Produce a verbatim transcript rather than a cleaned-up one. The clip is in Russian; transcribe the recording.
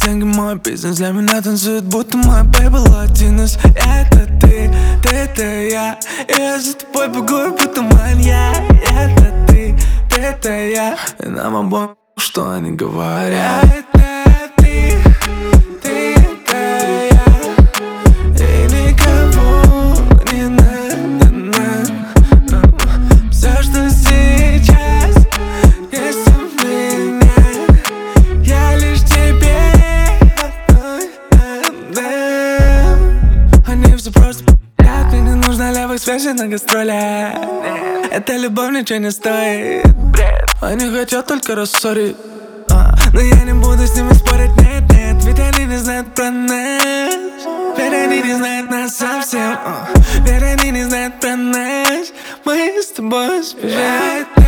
деньги мой бизнес. Для меня танцует, будто мой бэйби латинос. Это ты, ты, это я. И я за тобой бегу, будто маньяк. Это ты, ты, это я. И нам обоим, что они говорят. Это ты, ты, это я. И никого не надо нам. Все, что сейчас есть у меня, я лишь тебе отдам. Они все просто пи***ят, мне не нужна левых связей на гастролях. Эта любовь ничего не стоит. Они хотят только рассорить, а. Но я не буду с ними спорить, нет, нет. Ведь они не знают про нас. Ведь они не знают нас совсем, а. Ведь они не знают про нас. Мы с тобой сбежать.